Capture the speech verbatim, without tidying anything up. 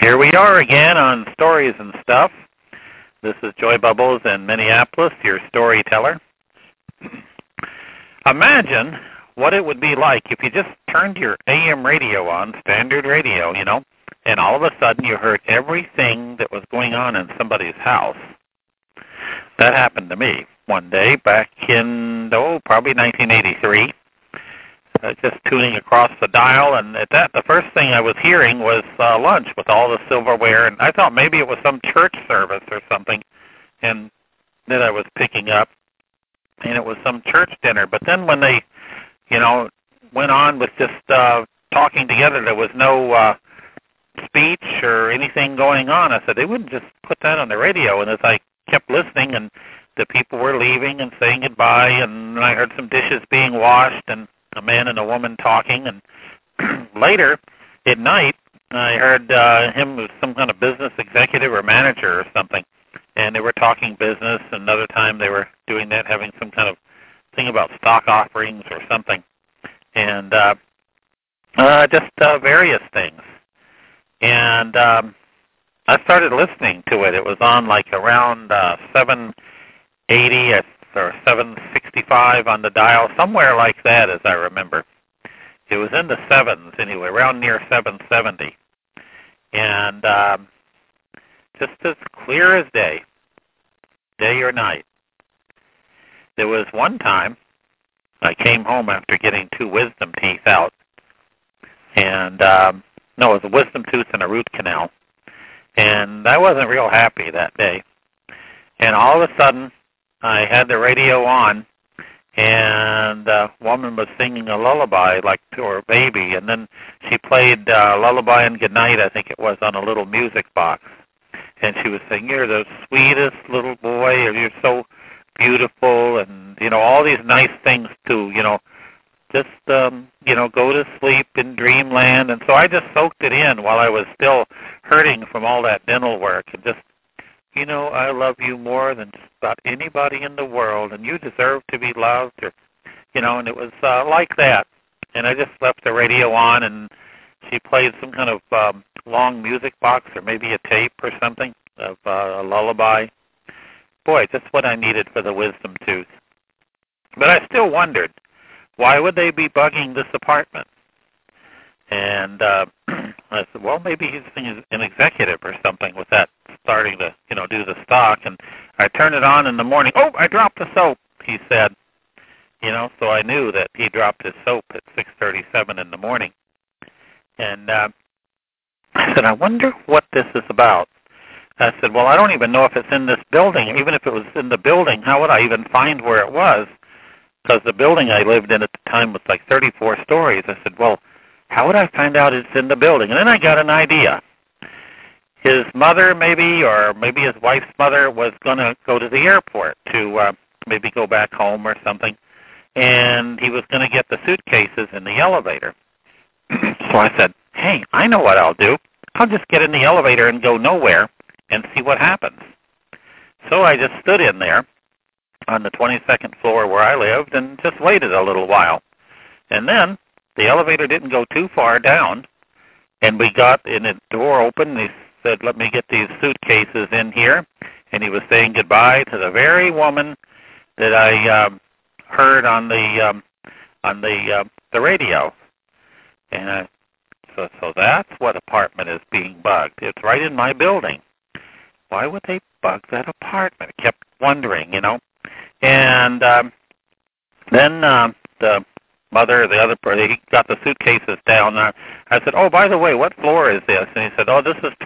Here we are again on Stories and Stuff. This is Joy Bubbles in Minneapolis, your storyteller. Imagine what it would be like if you just turned your A M radio on, standard radio, you know, and all of a sudden you heard everything that was going on in somebody's house. That happened to me one day back in, oh, probably nineteen eighty-three. Uh, just tuning across the dial, and at that, the first thing I was hearing was uh, lunch with all the silverware, and I thought maybe it was some church service or something, and that I was picking up, and it was some church dinner. But then when they, you know, went on with just uh, talking together, there was no uh, speech or anything going on. I said, they wouldn't just put that on the radio, and as I kept listening, and the people were leaving and saying goodbye, and I heard some dishes being washed, and a man and a woman talking, and later at night I heard uh, him was some kind of business executive or manager or something, and they were talking business, and another time they were doing that, having some kind of thing about stock offerings or something, and uh, uh, just uh, various things. And um, I started listening to it. It was on like around uh, seven eighty or seven sixty-five on the dial, somewhere like that, as I remember. It was in the sevens anyway, around near seven seventy. And um, just as clear as day, day or night. There was one time I came home after getting two wisdom teeth out, and um, no, it was a wisdom tooth and a root canal. And I wasn't real happy that day. And all of a sudden, I had the radio on, and a woman was singing a lullaby like to her baby, and then she played uh, Lullaby and Goodnight, I think it was, on a little music box. And she was saying, you're the sweetest little boy, or you're so beautiful, and, you know, all these nice things too, you know, just, um, you know, go to sleep in dreamland. And so I just soaked it in while I was still hurting from all that dental work, and just, you know, I love you more than just about anybody in the world, and you deserve to be loved, or, you know, and it was uh, like that. And I just left the radio on, and she played some kind of um, long music box, or maybe a tape or something of uh, a lullaby. Boy, just what I needed for the wisdom tooth. But I still wondered, why would they be bugging this apartment? And uh, I said, well, maybe he's an executive or something with that, starting to, you know, do the stock. And I turned it on in the morning. Oh, I dropped the soap, he said. You know, so I knew that he dropped his soap at six thirty-seven in the morning. And uh, I said, I wonder what this is about. I said, well, I don't even know if it's in this building. Even if it was in the building, how would I even find where it was? Because the building I lived in at the time was like thirty-four stories. I said, well, how would I find out it's in the building? And then I got an idea. His mother maybe, or maybe his wife's mother, was going to go to the airport to uh, maybe go back home or something. And he was going to get the suitcases in the elevator. So I said, hey, I know what I'll do. I'll just get in the elevator and go nowhere and see what happens. So I just stood in there on the twenty-second floor where I lived and just waited a little while. And then the elevator didn't go too far down, and we got in the door open. He said, let me get these suitcases in here. And he was saying goodbye to the very woman that I um, heard on the um, on the uh, the radio. And I, so, so that's what apartment is being bugged. It's right in my building. Why would they bug that apartment? I kept wondering, you know. And um, then uh, the mother, the other person, he got the suitcases down. Uh, I said, oh, by the way, what floor is this? And he said, oh, this is